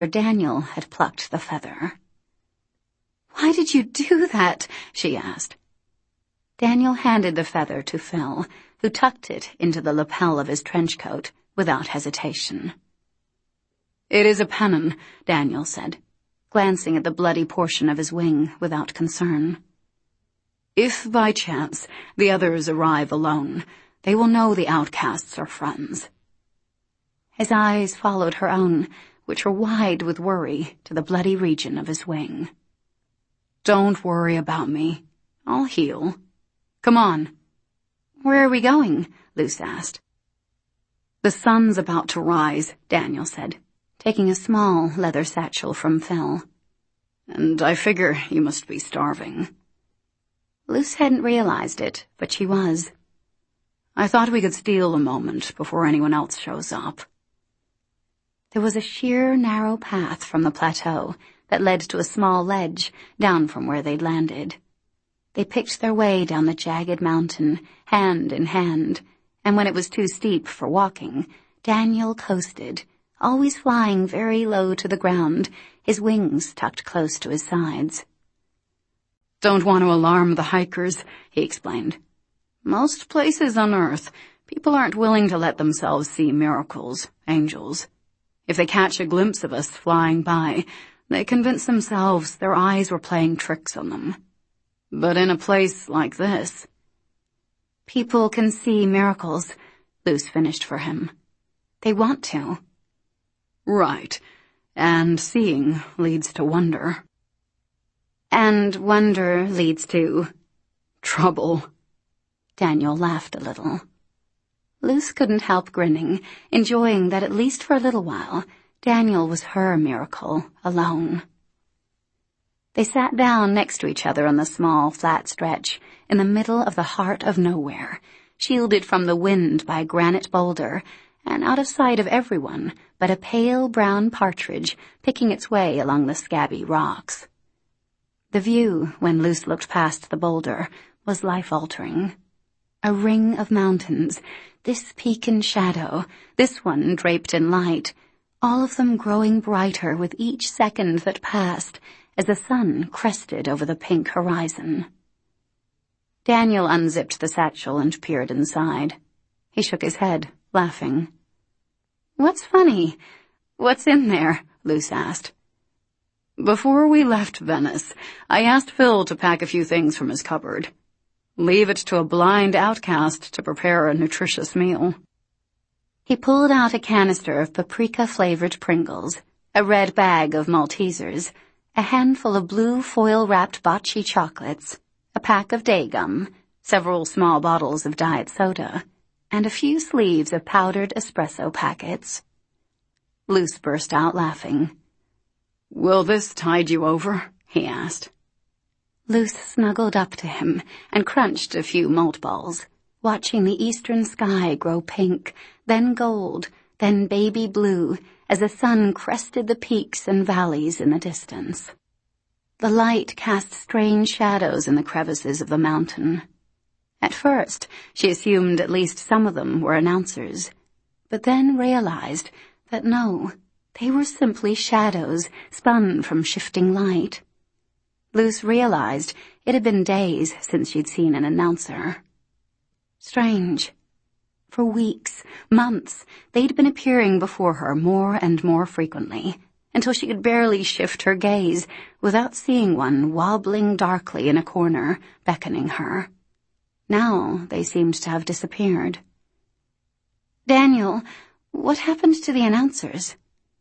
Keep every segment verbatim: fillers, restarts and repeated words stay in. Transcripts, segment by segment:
Daniel had plucked the feather. "Why did you do that?" she asked. Daniel handed the feather to Phil, who tucked it into the lapel of his trench coat without hesitation. "It is a pennon," Daniel said, glancing at the bloody portion of his wing without concern. "If, by chance, the others arrive alone, they will know the outcasts are friends." His eyes followed her own, which were wide with worry, to the bloody region of his wing. "Don't worry about me. I'll heal. Come on." "Where are we going?" Luce asked. "The sun's about to rise," Daniel said, taking a small leather satchel from Phil. "And I figure you must be starving." Luce hadn't realized it, but she was. "I thought we could steal a moment before anyone else shows up." There was a sheer, narrow path from the plateau that led to a small ledge down from where they'd landed. They picked their way down the jagged mountain, hand in hand, and when it was too steep for walking, Daniel coasted, always flying very low to the ground, his wings tucked close to his sides. "Don't want to alarm the hikers," he explained. "Most places on Earth, people aren't willing to let themselves see miracles, angels. If they catch a glimpse of us flying by, they convince themselves their eyes were playing tricks on them. But in a place like this—" "People can see miracles," Luce finished for him. "They want to." "Right. And seeing leads to wonder." "And wonder leads to trouble." Daniel laughed a little. Luce couldn't help grinning, enjoying that at least for a little while, Daniel was her miracle, alone. They sat down next to each other on the small, flat stretch, in the middle of the heart of nowhere, shielded from the wind by a granite boulder, and out of sight of everyone but a pale brown partridge picking its way along the scabby rocks. The view, when Luce looked past the boulder, was life-altering. A ring of mountains, this peak in shadow, this one draped in light, all of them growing brighter with each second that passed as the sun crested over the pink horizon. Daniel unzipped the satchel and peered inside. He shook his head, laughing. "What's funny? What's in there?" Luce asked. "Before we left Venice, I asked Phil to pack a few things from his cupboard. Leave it to a blind outcast to prepare a nutritious meal." He pulled out a canister of paprika-flavored Pringles, a red bag of Maltesers, a handful of blue foil-wrapped bocce chocolates, a pack of day gum, several small bottles of diet soda, and a few sleeves of powdered espresso packets. Luce burst out laughing. "Will this tide you over?" he asked. Luce snuggled up to him and crunched a few malt balls, watching the eastern sky grow pink, then gold, then baby blue, as the sun crested the peaks and valleys in the distance. The light cast strange shadows in the crevices of the mountain. At first, she assumed at least some of them were announcers, but then realized that no, they were simply shadows spun from shifting light. Luce realized it had been days since she'd seen an announcer. Strange. For weeks, months, they'd been appearing before her more and more frequently, until she could barely shift her gaze without seeing one wobbling darkly in a corner, beckoning her. Now they seemed to have disappeared. "Daniel, what happened to the announcers?"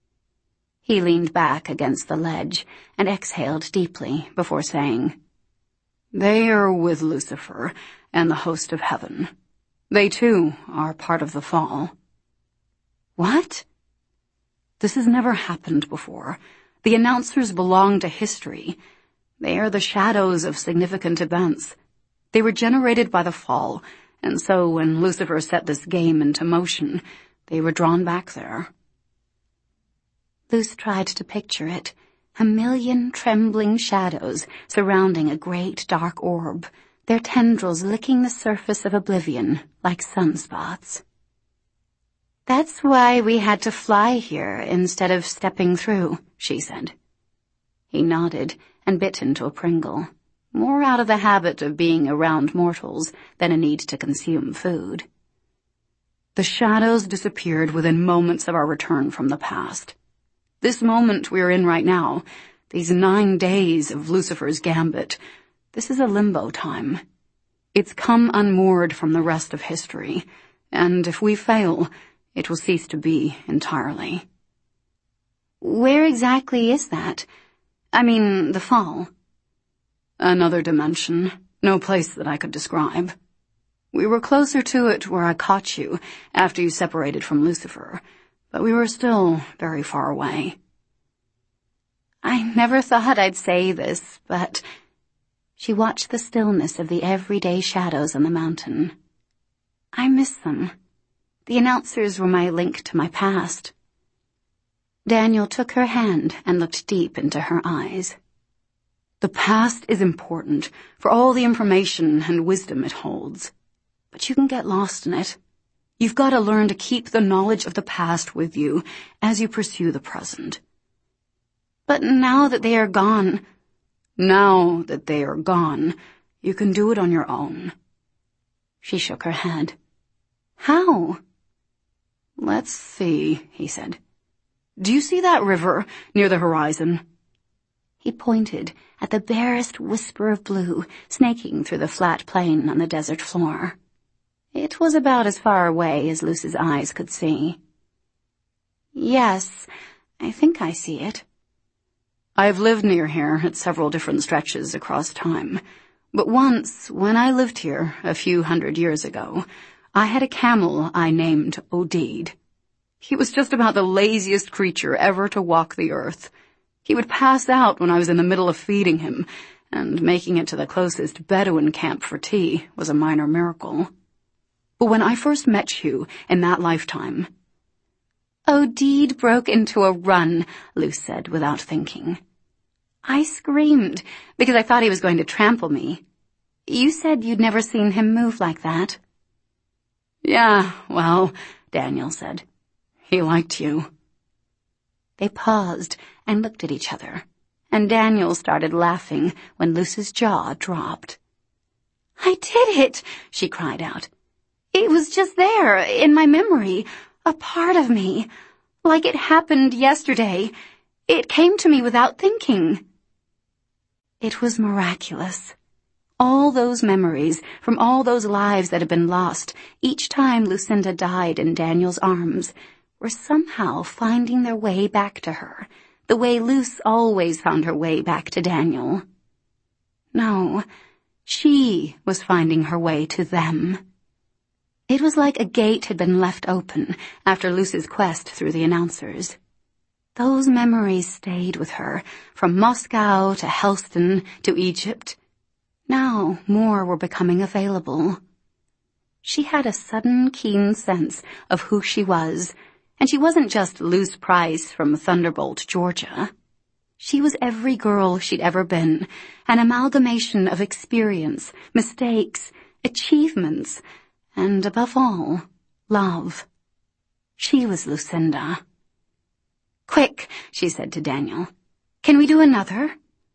He leaned back against the ledge and exhaled deeply before saying, "They are with Lucifer and the host of heaven. They, too, are part of the fall." "What?" "This has never happened before. The announcers belong to history. They are the shadows of significant events. They were generated by the fall, and so when Lucifer set this game into motion, they were drawn back there." Luce tried to picture it, a million trembling shadows surrounding a great dark orb, their tendrils licking the surface of oblivion like sunspots. "That's why we had to fly here instead of stepping through," she said. He nodded and bit into a Pringle, more out of the habit of being around mortals than a need to consume food. The shadows disappeared within moments of our return from the past. This moment we are in right now, these nine days of Lucifer's gambit, this is a limbo time. It's come unmoored from the rest of history, and if we fail, it will cease to be entirely. Where exactly is that? I mean, the fall. Another dimension, no place that I could describe. We were closer to it where I caught you after you separated from Lucifer, but we were still very far away. I never thought I'd say this, but... She watched the stillness of the everyday shadows on the mountain. I miss them. The announcers were my link to my past. Daniel took her hand and looked deep into her eyes. The past is important for all the information and wisdom it holds, but you can get lost in it. You've got to learn to keep the knowledge of the past with you as you pursue the present. But now that they are gone, now that they are gone, you can do it on your own. She shook her head. How? Let's see, he said. Do you see that river near the horizon? He pointed at the barest whisper of blue snaking through the flat plain on the desert floor. It was about as far away as Luce's eyes could see. Yes, I think I see it. I've lived near here at several different stretches across time, but once, when I lived here a few hundred years ago, I had a camel I named Odeed. He was just about the laziest creature ever to walk the earth. He would pass out when I was in the middle of feeding him, and making it to the closest Bedouin camp for tea was a minor miracle. But when I first met you in that lifetime... Odeed broke into a run, Luce said without thinking. I screamed because I thought he was going to trample me. You said you'd never seen him move like that. Yeah, well, Daniel said. He liked you. They paused and looked at each other, and Daniel started laughing when Luce's jaw dropped. I did it, she cried out. It was just there, in my memory, a part of me, like it happened yesterday. It came to me without thinking. It was miraculous. All those memories from all those lives that had been lost each time Lucinda died in Daniel's arms were somehow finding their way back to her, the way Luce always found her way back to Daniel. No, she was finding her way to them. It was like a gate had been left open after Luce's quest through the announcers. Those memories stayed with her, from Moscow to Helston to Egypt. Now more were becoming available. She had a sudden keen sense of who she was, and she wasn't just Luce Price from Thunderbolt, Georgia. She was every girl she'd ever been, an amalgamation of experience, mistakes, achievements, and above all, love. She was Lucinda. Quick, she said to Daniel. Can we do another?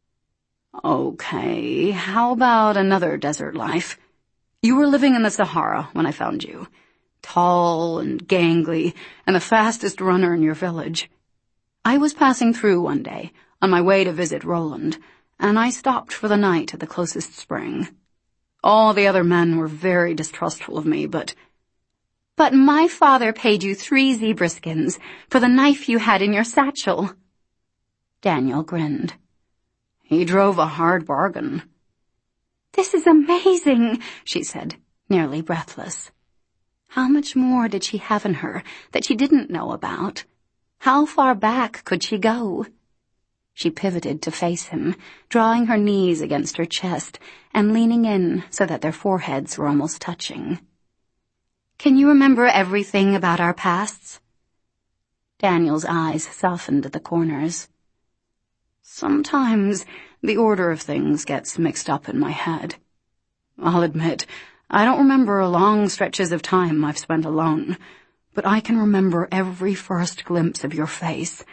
Okay, how about another desert life? You were living in the Sahara when I found you. Tall and gangly, and the fastest runner in your village. I was passing through one day, on my way to visit Roland, and I stopped for the night at the closest spring. All the other men were very distrustful of me, but... But my father paid you three zebra skins for the knife you had in your satchel. Daniel grinned. He drove a hard bargain. This is amazing, she said, nearly breathless. How much more did she have in her that she didn't know about? How far back could she go? She pivoted to face him, drawing her knees against her chest and leaning in so that their foreheads were almost touching. Can you remember everything about our pasts? Daniel's eyes softened at the corners. Sometimes the order of things gets mixed up in my head. I'll admit, I don't remember long stretches of time I've spent alone, but I can remember every first glimpse of your face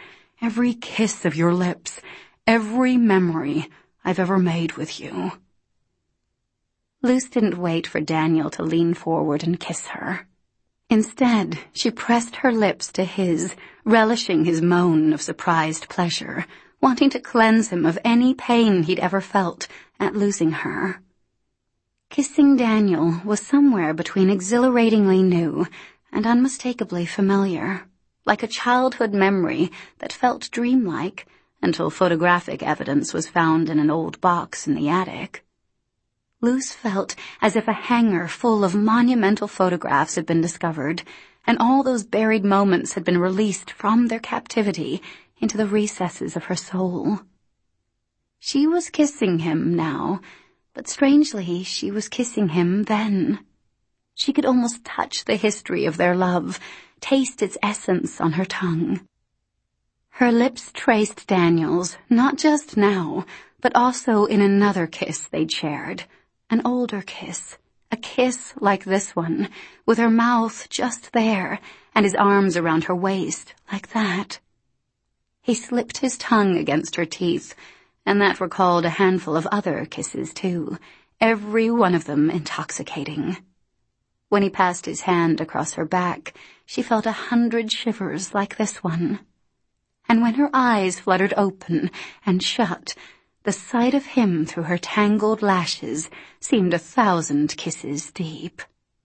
Every kiss of your lips, every memory I've ever made with you. Luce didn't wait for Daniel to lean forward and kiss her. Instead, she pressed her lips to his, relishing his moan of surprised pleasure, wanting to cleanse him of any pain he'd ever felt at losing her. Kissing Daniel was somewhere between exhilaratingly new and unmistakably familiar, like a childhood memory that felt dreamlike until photographic evidence was found in an old box in the attic. Luce felt as if a hangar full of monumental photographs had been discovered, and all those buried moments had been released from their captivity into the recesses of her soul. She was kissing him now, but strangely she was kissing him then. She could almost touch the history of their love, taste its essence on her tongue. Her lips traced Daniel's, not just now, but also in another kiss they'd shared. An older kiss, a kiss like this one, with her mouth just there and his arms around her waist, like that. He slipped his tongue against her teeth, and that recalled a handful of other kisses too, every one of them intoxicating. When he passed his hand across her back, she felt a hundred shivers like this one. And when her eyes fluttered open and shut, the sight of him through her tangled lashes seemed a thousand kisses deep.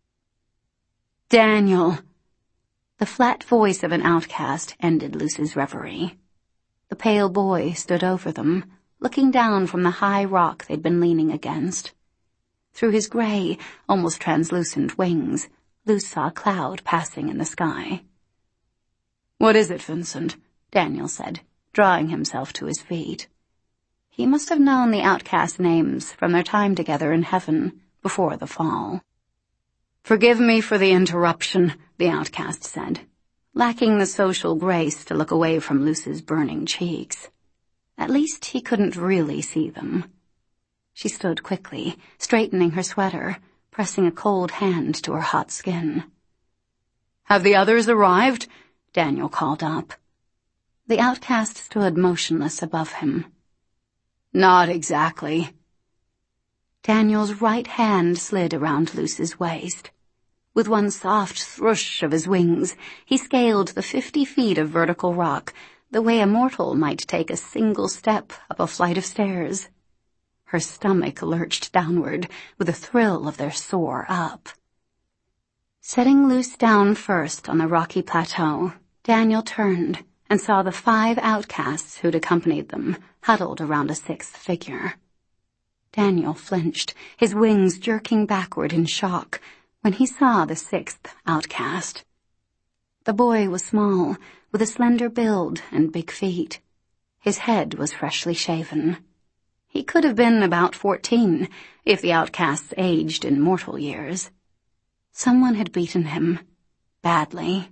Daniel! The flat voice of an outcast ended Luce's reverie. The pale boy stood over them, looking down from the high rock they'd been leaning against. Through his gray, almost translucent wings, Luce saw a cloud passing in the sky. "What is it, Vincent?" Daniel said, drawing himself to his feet. He must have known the outcast names from their time together in heaven before the fall. "Forgive me for the interruption," the outcast said, lacking the social grace to look away from Luce's burning cheeks. At least he couldn't really see them. She stood quickly, straightening her sweater, pressing a cold hand to her hot skin. "Have the others arrived?" Daniel called up. The outcast stood motionless above him. "Not exactly." Daniel's right hand slid around Luce's waist. With one soft thrush of his wings, he scaled the fifty feet of vertical rock, the way a mortal might take a single step up a flight of stairs. Her stomach lurched downward with a thrill of their soar up. Setting Luce down first on the rocky plateau, Daniel turned and saw the five outcasts who'd accompanied them, huddled around a sixth figure. Daniel flinched, his wings jerking backward in shock, when he saw the sixth outcast. The boy was small, with a slender build and big feet. His head was freshly shaven. He could have been about fourteen, if the outcasts aged in mortal years. Someone had beaten him, badly.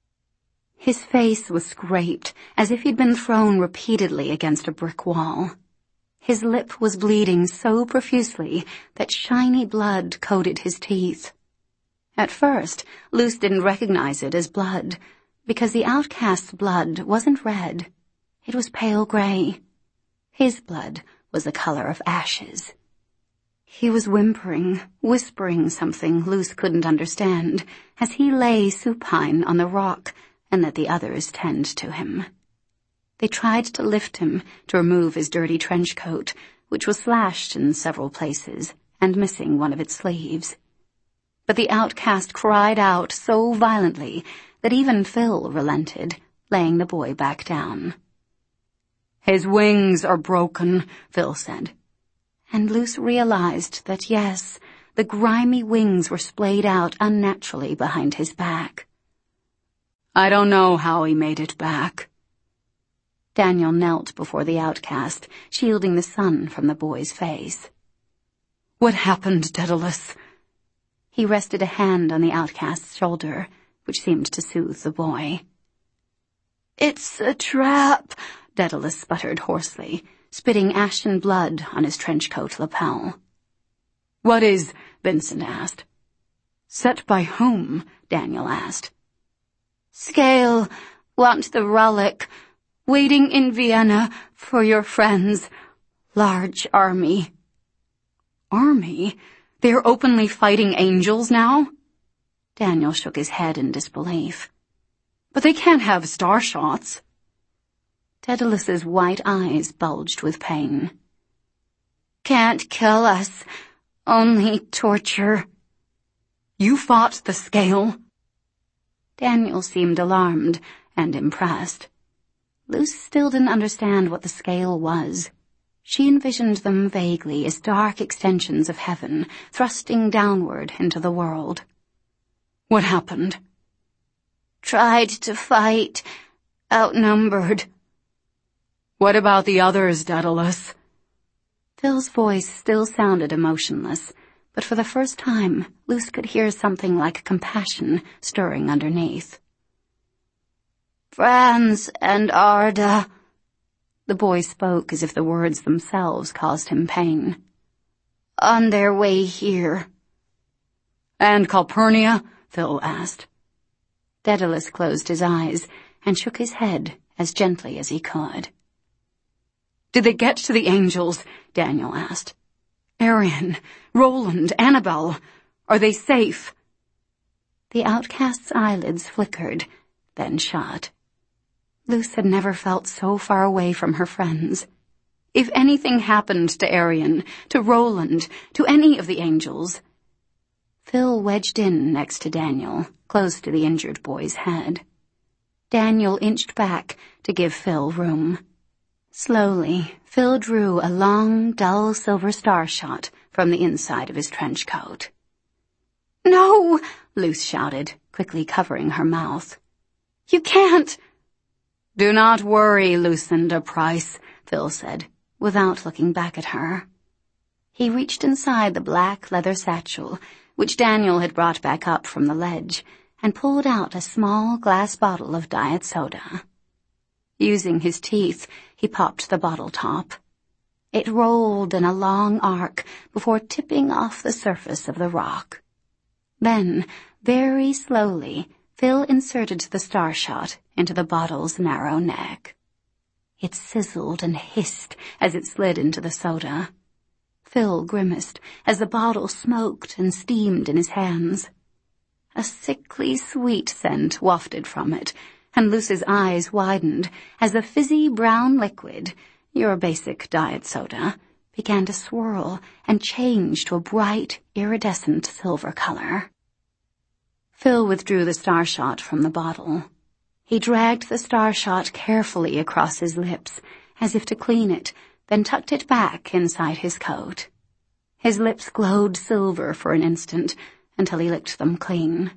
His face was scraped, as if he'd been thrown repeatedly against a brick wall. His lip was bleeding so profusely that shiny blood coated his teeth. At first, Luce didn't recognize it as blood, because the outcast's blood wasn't red. It was pale gray. His blood was the color of ashes. He was whimpering, whispering something Luce couldn't understand, as he lay supine on the rock and let the others tend to him. They tried to lift him to remove his dirty trench coat, which was slashed in several places and missing one of its sleeves. But the outcast cried out so violently that even Phil relented, laying the boy back down. "His wings are broken," Phil said. And Luce realized that, yes, the grimy wings were splayed out unnaturally behind his back. "I don't know how he made it back." Daniel knelt before the outcast, shielding the sun from the boy's face. "What happened, Daedalus?" He rested a hand on the outcast's shoulder, which seemed to soothe the boy. "It's a trap," Daedalus sputtered hoarsely, spitting ashen blood on his trench coat lapel. "What is?" Vincent asked. "Set by whom?" Daniel asked. "Scale, want the relic. waiting in Vienna for your friends' large army." "Army? They're openly fighting angels now?" Daniel shook his head in disbelief. "But they can't have star shots." Daedalus's white eyes bulged with pain. "Can't kill us, only torture." "You fought the Scale?" Daniel seemed alarmed and impressed. Luce still didn't understand what the Scale was. She envisioned them vaguely as dark extensions of heaven, thrusting downward into the world. "What happened?" "Tried to fight, outnumbered." "What about the others, Daedalus?" Phil's voice still sounded emotionless, but for the first time, Luce could hear something like compassion stirring underneath. "Franz and Arda." The boy spoke as if the words themselves caused him pain. "On their way here." "And Calpurnia?" Phil asked. Daedalus closed his eyes and shook his head as gently as he could. "Did they get to the angels?" Daniel asked. "Arian, Roland, Annabelle, are they safe?" The outcast's eyelids flickered, then shut. Luce had never felt so far away from her friends. If anything happened to Arian, to Roland, to any of the angels... Phil wedged in next to Daniel, close to the injured boy's head. Daniel inched back to give Phil room. Slowly, Phil drew a long, dull silver star shot from the inside of his trench coat. "No!" Luce shouted, quickly covering her mouth. "You can't!" "Do not worry, Lucinda Price," Phil said, without looking back at her. He reached inside the black leather satchel, which Daniel had brought back up from the ledge, and pulled out a small glass bottle of diet soda. Using his teeth, he popped the bottle top. It rolled in a long arc before tipping off the surface of the rock. Then, very slowly, Phil inserted the star shot into the bottle's narrow neck. It sizzled and hissed as it slid into the soda. Phil grimaced as the bottle smoked and steamed in his hands. A sickly sweet scent wafted from it, and Luce's eyes widened as the fizzy brown liquid, your basic diet soda, began to swirl and change to a bright, iridescent silver color. Phil withdrew the star shot from the bottle. He dragged the star shot carefully across his lips, as if to clean it, then tucked it back inside his coat. His lips glowed silver for an instant, until he licked them clean.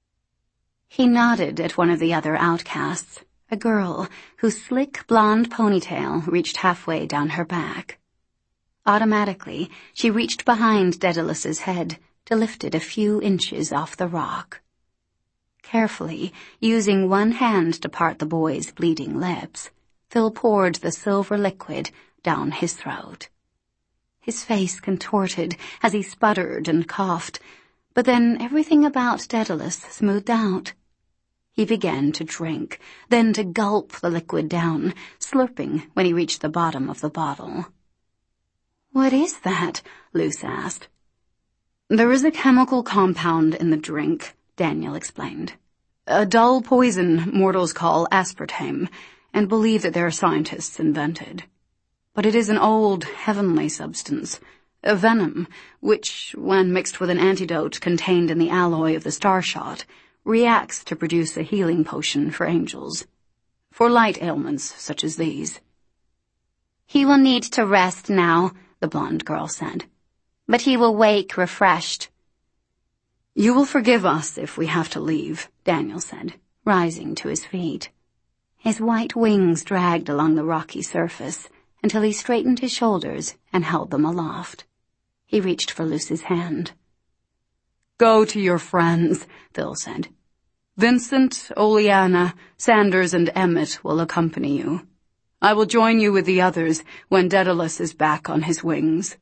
He nodded at one of the other outcasts, a girl whose slick blonde ponytail reached halfway down her back. Automatically, she reached behind Daedalus's head to lift it a few inches off the rock. Carefully, using one hand to part the boy's bleeding lips, Phil poured the silver liquid down his throat. His face contorted as he sputtered and coughed, but then everything about Daedalus smoothed out. He began to drink, then to gulp the liquid down, slurping when he reached the bottom of the bottle. "What is that?" Luce asked. "There is a chemical compound in the drink," Daniel explained. "A dull poison mortals call aspartame, and believe that their scientists invented. But it is an old, heavenly substance, a venom, which, when mixed with an antidote contained in the alloy of the star shot, reacts to produce a healing potion for angels, for light ailments such as these." "He will need to rest now," the blonde girl said. "But he will wake refreshed." "You will forgive us if we have to leave," Daniel said, rising to his feet. His white wings dragged along the rocky surface until he straightened his shoulders and held them aloft. He reached for Luce's hand. "Go to your friends," Phil said. "Vincent, Oleana, Sanders, and Emmett will accompany you. I will join you with the others when Daedalus is back on his wings."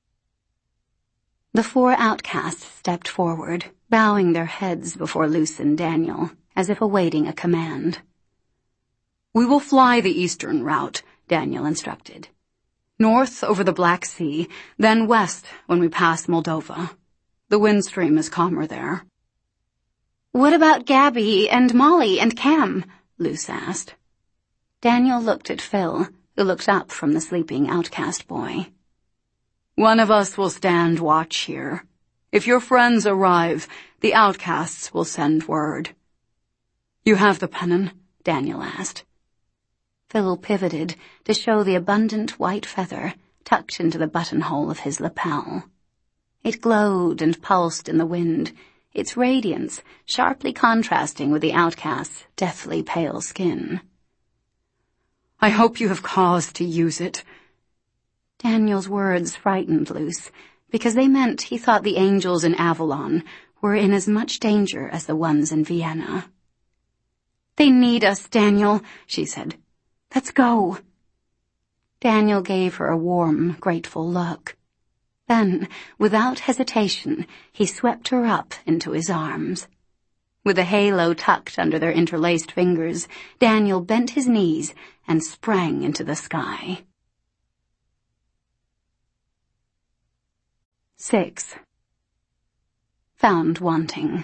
The four outcasts stepped forward, bowing their heads before Luce and Daniel, as if awaiting a command. We will fly the eastern route, Daniel instructed. North over the Black Sea, then west when we pass Moldova. The wind stream is calmer there. What about Gabby and Molly and Cam? Luce asked. Daniel looked at Phil, who looked up from the sleeping outcast boy. One of us will stand watch here. If your friends arrive, the outcasts will send word. You have the pennon? Daniel asked. Phil pivoted to show the abundant white feather tucked into the buttonhole of his lapel. It glowed and pulsed in the wind, its radiance sharply contrasting with the outcast's deathly pale skin. I hope you have cause to use it. Daniel's words frightened Luce, because they meant he thought the angels in Avalon were in as much danger as the ones in Vienna. They need us, Daniel, she said. Let's go. Daniel gave her a warm, grateful look. Then, without hesitation, he swept her up into his arms. With the halo tucked under their interlaced fingers, Daniel bent his knees and sprang into the sky. Six. Found wanting.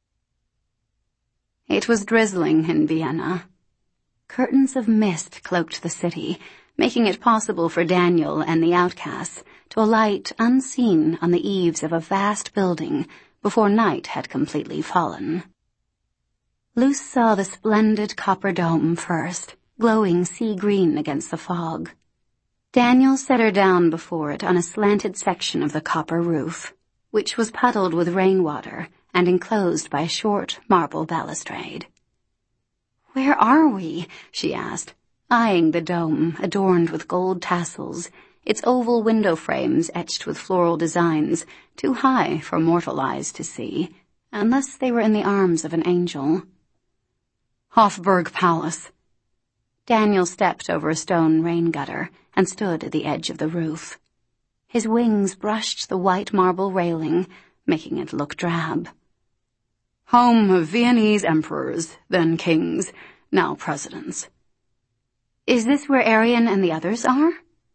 It was drizzling in Vienna. Curtains of mist cloaked the city, making it possible for Daniel and the outcasts to alight unseen on the eaves of a vast building before night had completely fallen. Luce saw the splendid copper dome first, glowing sea green against the fog. Daniel set her down before it on a slanted section of the copper roof, which was puddled with rainwater and enclosed by a short marble balustrade. Where are we? She asked, eyeing the dome adorned with gold tassels, its oval window frames etched with floral designs too high for mortal eyes to see, unless they were in the arms of an angel. Hofburg Palace. Daniel stepped over a stone rain gutter and stood at the edge of the roof. His wings brushed the white marble railing, making it look drab. Home of Viennese emperors, then kings, now presidents. Is this where Arian and the others are?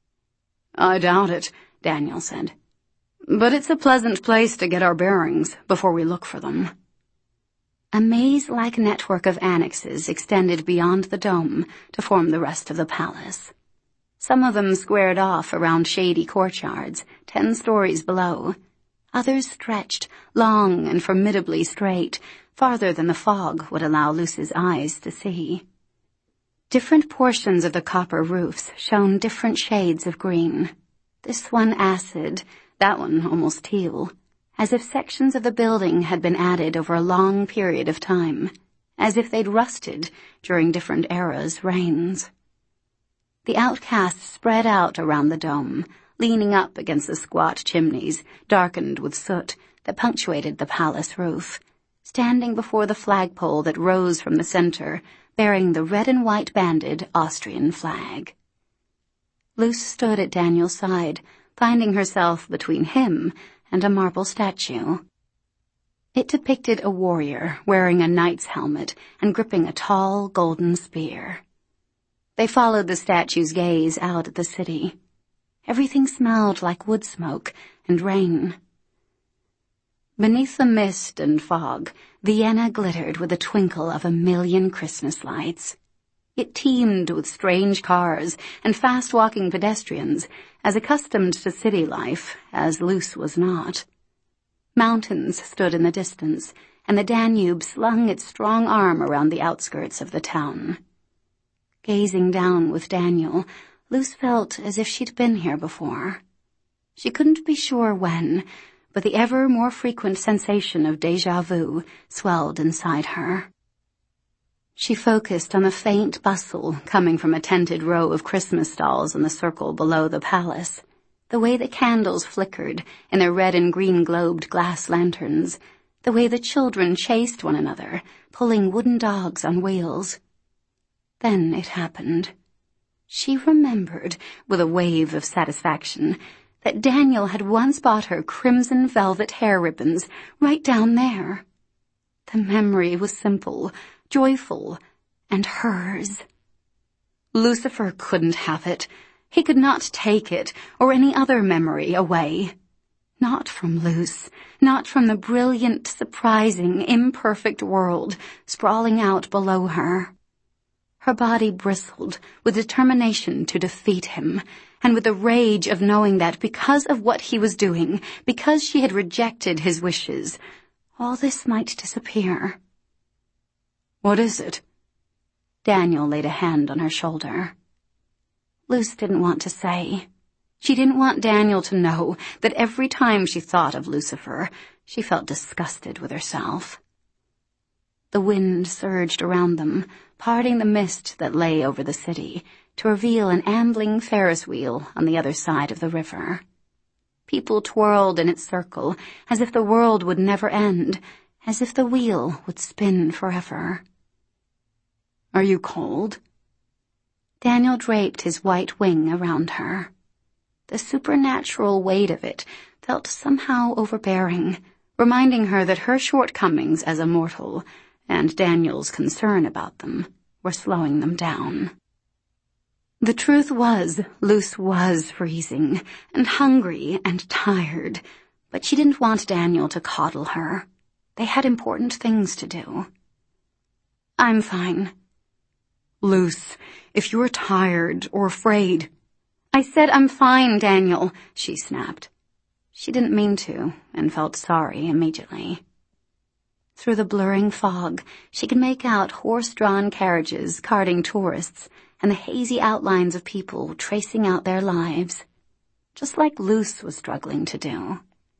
I doubt it, Daniel said. But it's a pleasant place to get our bearings before we look for them. A maze-like network of annexes extended beyond the dome to form the rest of the palace. Some of them squared off around shady courtyards, ten stories below. Others stretched, long and formidably straight, farther than the fog would allow Luce's eyes to see. Different portions of the copper roofs shone different shades of green. This one acid, that one almost teal, as if sections of the building had been added over a long period of time, as if they'd rusted during different eras' reigns. The outcasts spread out around the dome, leaning up against the squat chimneys, darkened with soot, that punctuated the palace roof, standing before the flagpole that rose from the center, bearing the red and white banded Austrian flag. Luce stood at Daniel's side, finding herself between him and a marble statue. It depicted a warrior wearing a knight's helmet and gripping a tall golden spear. They followed the statue's gaze out at the city. Everything smelled like wood smoke and rain. Beneath the mist and fog, Vienna glittered with the twinkle of a million Christmas lights. It teemed with strange cars and fast-walking pedestrians, as accustomed to city life as Luce was not. Mountains stood in the distance, and the Danube slung its strong arm around the outskirts of the town. Gazing down with Daniel, Luce felt as if she'd been here before. She couldn't be sure when, but the ever more frequent sensation of déjà vu swelled inside her. She focused on the faint bustle coming from a tented row of Christmas stalls in the circle below the palace, the way the candles flickered in their red and green globed glass lanterns, the way the children chased one another, pulling wooden dogs on wheels. Then it happened. She remembered, with a wave of satisfaction, that Daniel had once bought her crimson velvet hair ribbons right down there. The memory was simple, joyful, and hers. Lucifer couldn't have it. He could not take it, or any other memory, away. Not from Luce, not from the brilliant, surprising, imperfect world sprawling out below her. Her body bristled with determination to defeat him, and with the rage of knowing that because of what he was doing, because she had rejected his wishes, all this might disappear. "What is it?" Daniel laid a hand on her shoulder. Luce didn't want to say. She didn't want Daniel to know that every time she thought of Lucifer, she felt disgusted with herself. The wind surged around them, parting the mist that lay over the city, to reveal an ambling Ferris wheel on the other side of the river. People twirled in its circle, as if the world would never end, as if the wheel would spin forever. "Are you cold?" Daniel draped his white wing around her. The supernatural weight of it felt somehow overbearing, reminding her that her shortcomings as a mortal, and Daniel's concern about them, were slowing them down. The truth was, Luce was freezing, and hungry, and tired, but she didn't want Daniel to coddle her. They had important things to do. "I'm fine." "Luce, if you're tired or afraid—" "I said I'm fine, Daniel," she snapped. She didn't mean to, and felt sorry immediately. Through the blurring fog, she could make out horse-drawn carriages carting tourists and the hazy outlines of people tracing out their lives, just like Luce was struggling to do.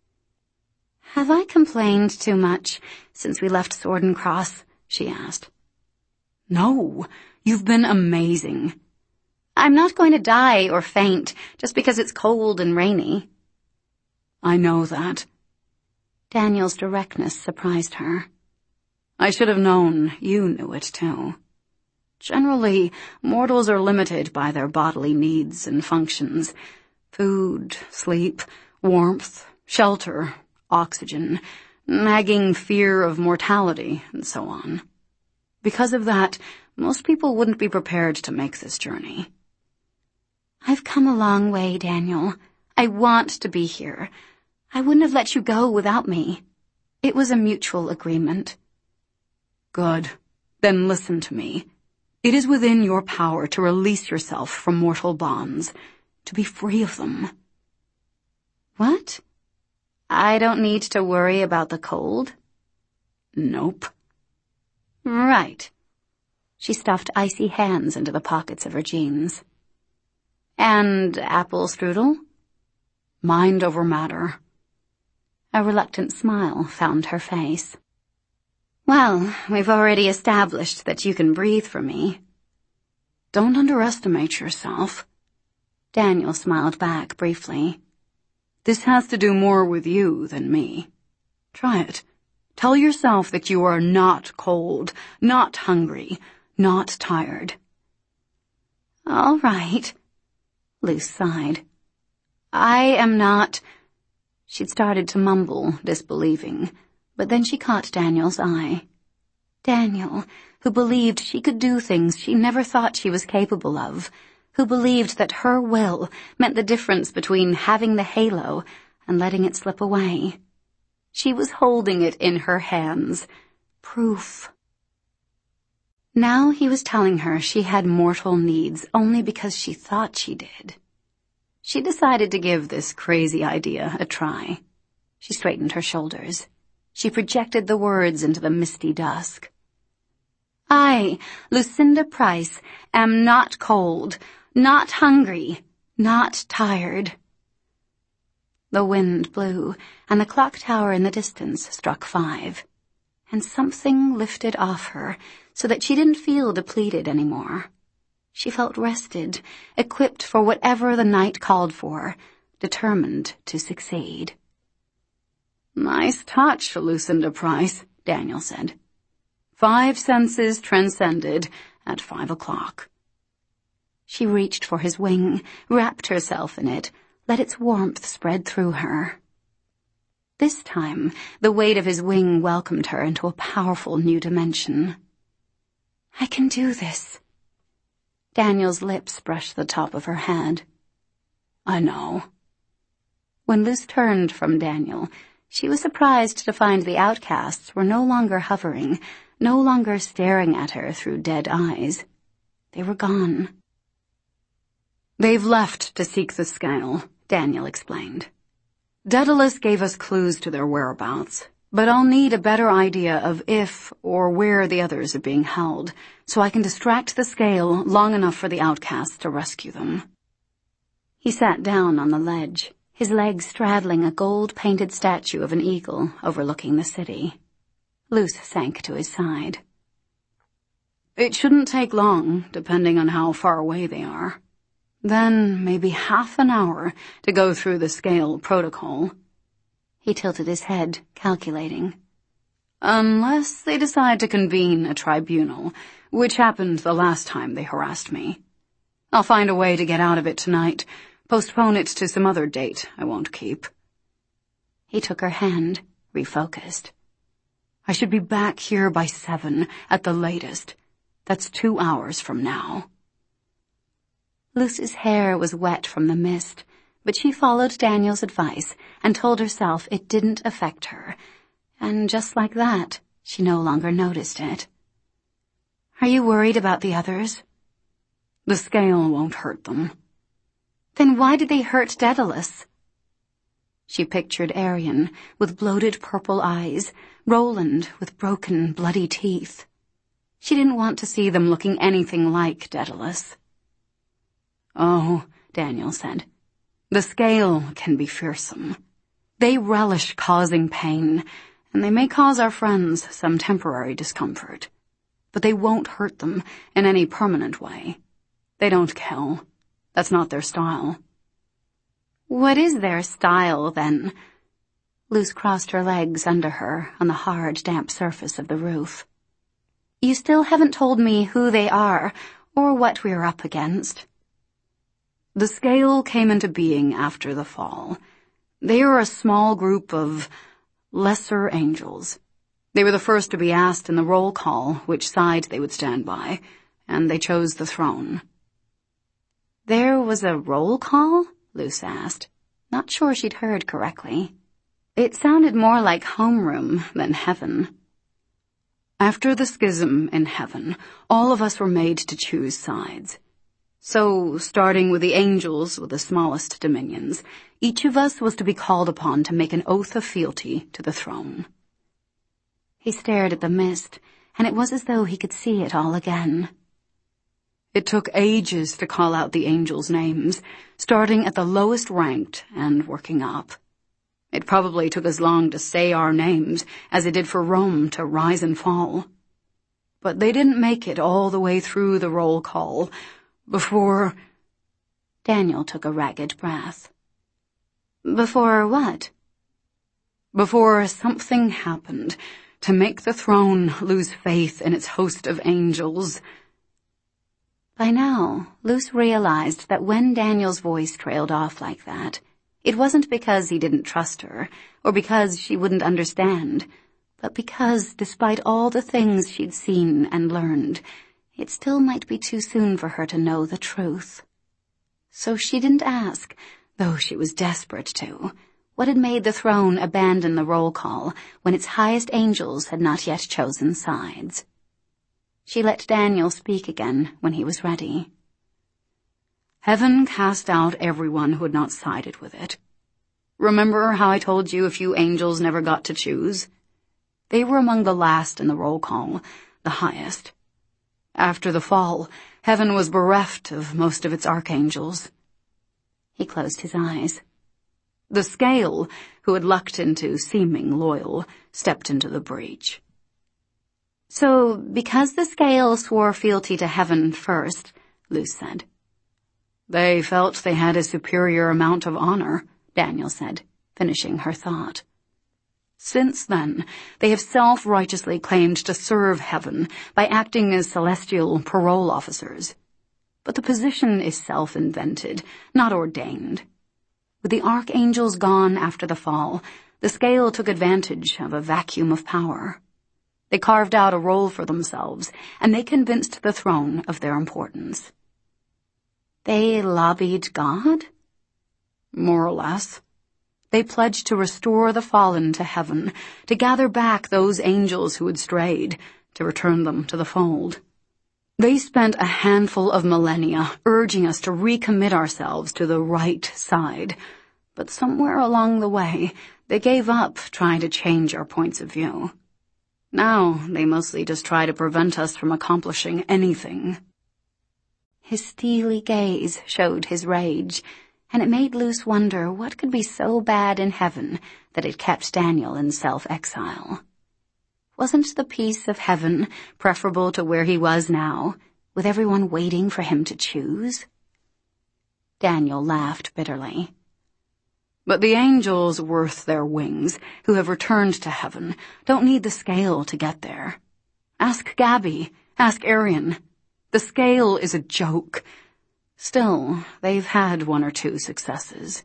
"Have I complained too much since we left Sordencross?" she asked. "No, you've been amazing." "I'm not going to die or faint just because it's cold and rainy." "I know that." Daniel's directness surprised her. "I should have known you knew it, too. Generally, mortals are limited by their bodily needs and functions. Food, sleep, warmth, shelter, oxygen, nagging fear of mortality, and so on. Because of that, most people wouldn't be prepared to make this journey." "I've come a long way, Daniel. I want to be here. I wouldn't have let you go without me. It was a mutual agreement." "Good. Then listen to me. It is within your power to release yourself from mortal bonds, to be free of them." "What? I don't need to worry about the cold?" "Nope." "Right." She stuffed icy hands into the pockets of her jeans. "And apple strudel?" "Mind over matter." A reluctant smile found her face. "Well, we've already established that you can breathe for me." "Don't underestimate yourself." Daniel smiled back briefly. "This has to do more with you than me. Try it. Tell yourself that you are not cold, not hungry, not tired." "All right." Luce sighed. "I am not—" She'd started to mumble, disbelieving, but then she caught Daniel's eye. Daniel, who believed she could do things she never thought she was capable of, who believed that her will meant the difference between having the halo and letting it slip away. She was holding it in her hands. Proof. Now he was telling her she had mortal needs only because she thought she did. She decided to give this crazy idea a try. She straightened her shoulders. She projected the words into the misty dusk. "I, Lucinda Price, am not cold, not hungry, not tired." The wind blew, and the clock tower in the distance struck five. And something lifted off her, so that she didn't feel depleted anymore. She felt rested, equipped for whatever the night called for, determined to succeed. "Nice touch, Lucinda Price," Daniel said. "Five senses transcended at five o'clock." She reached for his wing, wrapped herself in it, let its warmth spread through her. This time, the weight of his wing welcomed her into a powerful new dimension. "I can do this." Daniel's lips brushed the top of her head. I know. When Luce turned from Daniel, she was surprised to find the outcasts were no longer hovering, no longer staring at her through dead eyes. They were gone. They've left to seek the scale, Daniel explained. Daedalus gave us clues to their whereabouts, but I'll need a better idea of if or where the others are being held, so I can distract the scale long enough for the outcasts to rescue them. He sat down on the ledge, his legs straddling a gold-painted statue of an eagle overlooking the city. Luce sank to his side. It shouldn't take long, depending on how far away they are. Then maybe half an hour to go through the scale protocol. He tilted his head, calculating. Unless they decide to convene a tribunal, which happened the last time they harassed me. I'll find a way to get out of it tonight, postpone it to some other date I won't keep. He took her hand, refocused. I should be back here by seven at the latest. That's two hours from now. Luce's hair was wet from the mist, but she followed Daniel's advice and told herself it didn't affect her, and just like that, she no longer noticed it. Are you worried about the others? The scale won't hurt them. Then why did they hurt Daedalus? She pictured Arion with bloated purple eyes, Roland with broken, bloody teeth. She didn't want to see them looking anything like Daedalus. Oh, Daniel said, the scale can be fearsome. They relish causing pain, and they may cause our friends some temporary discomfort. But they won't hurt them in any permanent way. They don't kill. That's not their style. What is their style, then? Luce crossed her legs under her on the hard, damp surface of the roof. You still haven't told me who they are, or what we're up against. The scale came into being after the fall. They are a small group of lesser angels. They were the first to be asked in the roll call which side they would stand by, and they chose the throne. There was a roll call? Luce asked, not sure she'd heard correctly. It sounded more like homeroom than heaven. After the schism in heaven, all of us were made to choose sides. So, starting with the angels with the smallest dominions, each of us was to be called upon to make an oath of fealty to the throne. He stared at the mist, and it was as though he could see it all again. It took ages to call out the angels' names, starting at the lowest ranked and working up. It probably took as long to say our names as it did for Rome to rise and fall. But they didn't make it all the way through the roll call before... Daniel took a ragged breath. Before what? Before something happened to make the throne lose faith in its host of angels. By now, Luce realized that when Daniel's voice trailed off like that, it wasn't because he didn't trust her, or because she wouldn't understand, but because, despite all the things she'd seen and learned, it still might be too soon for her to know the truth. So she didn't ask, though she was desperate to, what had made the throne abandon the roll call when its highest angels had not yet chosen sides. She let Daniel speak again when he was ready. Heaven cast out everyone who had not sided with it. Remember how I told you a few angels never got to choose? They were among the last in the roll call, the highest. After the fall, heaven was bereft of most of its archangels. He closed his eyes. The scale, who had lucked into seeming loyal, stepped into the breach. So, because the scale swore fealty to heaven first, Luce said. They felt they had a superior amount of honor, Daniel said, finishing her thought. Since then, they have self-righteously claimed to serve heaven by acting as celestial parole officers. But the position is self-invented, not ordained. With the archangels gone after the fall, the scale took advantage of a vacuum of power. They carved out a role for themselves, and they convinced the throne of their importance. They lobbied God? More or less. They pledged to restore the fallen to heaven, to gather back those angels who had strayed, to return them to the fold. They spent a handful of millennia urging us to recommit ourselves to the right side, but somewhere along the way, they gave up trying to change our points of view. Now, they mostly just try to prevent us from accomplishing anything. His steely gaze showed his rage, and it made Luce wonder what could be so bad in heaven that it kept Daniel in self-exile. Wasn't the peace of heaven preferable to where he was now, with everyone waiting for him to choose? Daniel laughed bitterly. But the angels worth their wings, who have returned to heaven, don't need the scale to get there. Ask Gabby, ask Arian. The scale is a joke. Still, they've had one or two successes.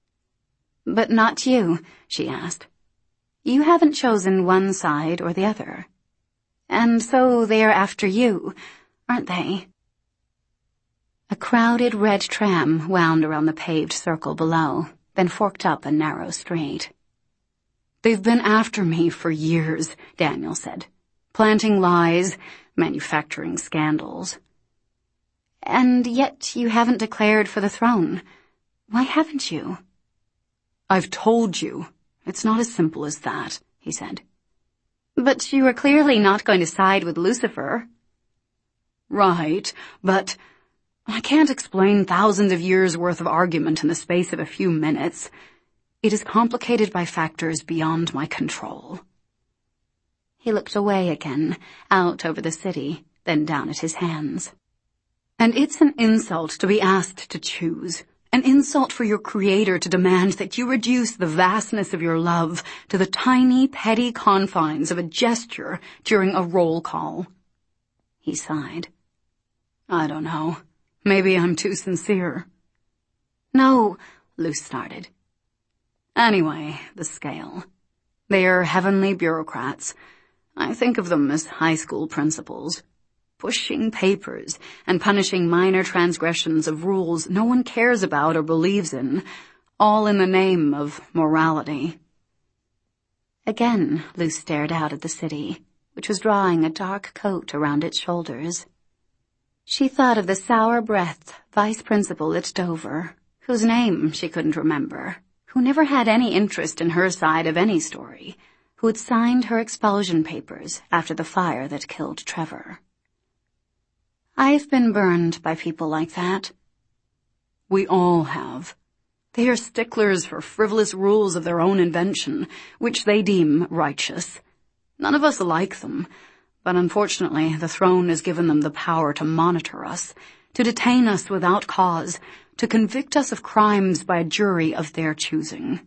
But not you, she asked. You haven't chosen one side or the other. And so they are after you, aren't they? A crowded red tram wound around the paved circle below, then forked up a narrow street. They've been after me for years, Daniel said, planting lies, manufacturing scandals. And yet you haven't declared for the throne. Why haven't you? I've told you. It's not as simple as that, he said. But you are clearly not going to side with Lucifer. Right, but I can't explain thousands of years' worth of argument in the space of a few minutes. It is complicated by factors beyond my control. He looked away again, out over the city, then down at his hands. And it's an insult to be asked to choose. An insult for your Creator to demand that you reduce the vastness of your love to the tiny, petty confines of a gesture during a roll call. He sighed. I don't know. Maybe I'm too sincere. No, Luce started. Anyway, the scale. They are heavenly bureaucrats. I think of them as high school principals. Pushing papers and punishing minor transgressions of rules no one cares about or believes in, all in the name of morality. Again, Luce stared out at the city, which was drawing a dark coat around its shoulders. She thought of the sour-breathed vice principal at Dover, whose name she couldn't remember, who never had any interest in her side of any story, who had signed her expulsion papers after the fire that killed Trevor. I've been burned by people like that. We all have. They are sticklers for frivolous rules of their own invention, which they deem righteous. None of us like them, but unfortunately the throne has given them the power to monitor us, to detain us without cause, to convict us of crimes by a jury of their choosing.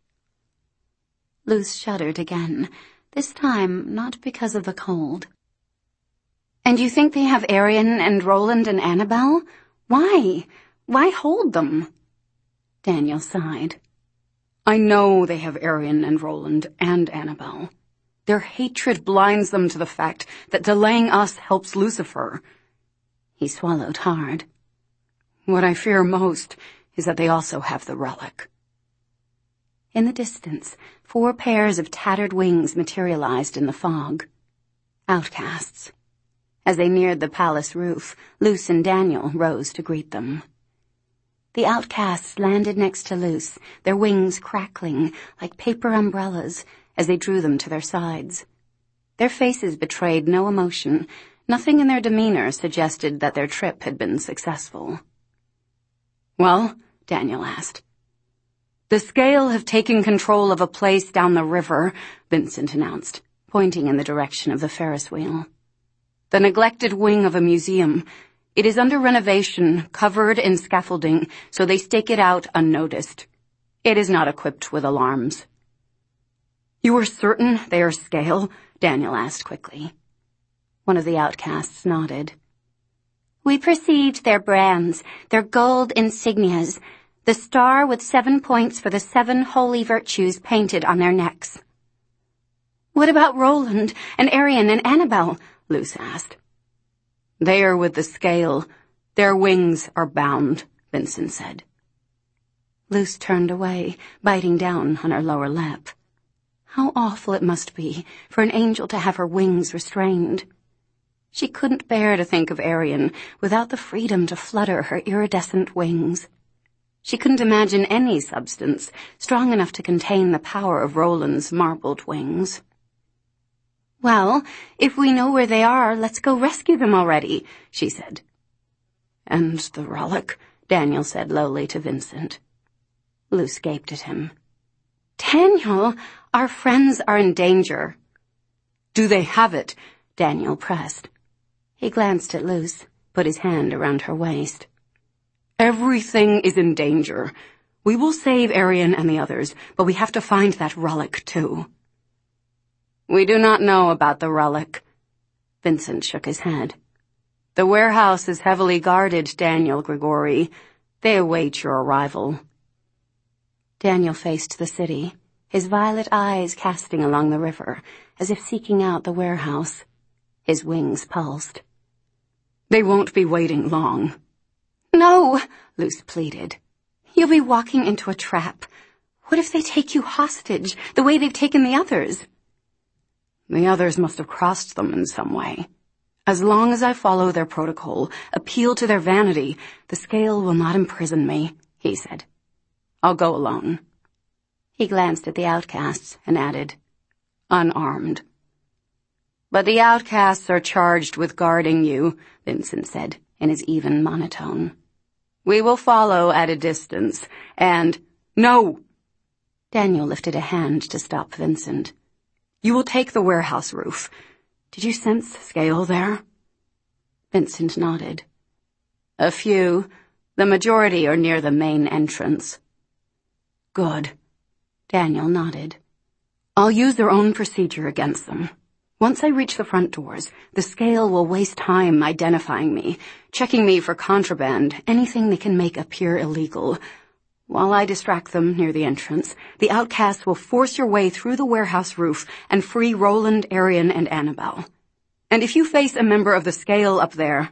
Luce shuddered again, this time not because of the cold. And you think they have Arian and Roland and Annabelle? Why? Why hold them? Daniel sighed. I know they have Arian and Roland and Annabelle. Their hatred blinds them to the fact that delaying us helps Lucifer. He swallowed hard. What I fear most is that they also have the relic. In the distance, four pairs of tattered wings materialized in the fog. Outcasts. As they neared the palace roof, Luce and Daniel rose to greet them. The outcasts landed next to Luce, their wings crackling like paper umbrellas as they drew them to their sides. Their faces betrayed no emotion. Nothing in their demeanor suggested that their trip had been successful. Well, Daniel asked. The Scale have taken control of a place down the river, Vincent announced, pointing in the direction of the Ferris wheel. The neglected wing of a museum. It is under renovation, covered in scaffolding, so they stake it out unnoticed. It is not equipped with alarms. You are certain they are Scale? Daniel asked quickly. One of the outcasts nodded. We perceived their brands, their gold insignias, the star with seven points for the seven holy virtues painted on their necks. What about Roland and Arian and Annabelle? Luce asked. They are with the Scale. Their wings are bound, Vincent said. Luce turned away, biting down on her lower lip. How awful it must be for an angel to have her wings restrained. She couldn't bear to think of Arian without the freedom to flutter her iridescent wings. She couldn't imagine any substance strong enough to contain the power of Roland's marbled wings. "Well, if we know where they are, let's go rescue them already," she said. "And the relic?" Daniel said lowly to Vincent. Luce gaped at him. "Daniel, our friends are in danger." "Do they have it?" Daniel pressed. He glanced at Luce, put his hand around her waist. "Everything is in danger. We will save Arian and the others, but we have to find that relic, too." "We do not know about the relic." Vincent shook his head. "The warehouse is heavily guarded, Daniel Grigori. They await your arrival." Daniel faced the city, his violet eyes casting along the river, as if seeking out the warehouse. His wings pulsed. "They won't be waiting long." "No," Luce pleaded. "You'll be walking into a trap. What if they take you hostage, the way they've taken the others?" "The others must have crossed them in some way. As long as I follow their protocol, appeal to their vanity, the scale will not imprison me," he said. "I'll go alone." He glanced at the outcasts and added, "Unarmed." "But the outcasts are charged with guarding you," Vincent said in his even monotone. "We will follow at a distance, and—" "No!" Daniel lifted a hand to stop Vincent. "You will take the warehouse roof. Did you sense scale there?" Vincent nodded. "A few. The majority are near the main entrance." "Good." Daniel nodded. "I'll use their own procedure against them. Once I reach the front doors, the scale will waste time identifying me, checking me for contraband, anything they can make appear illegal. While I distract them near the entrance, the outcasts will force your way through the warehouse roof and free Roland, Arian, and Annabelle. And if you face a member of the scale up there—"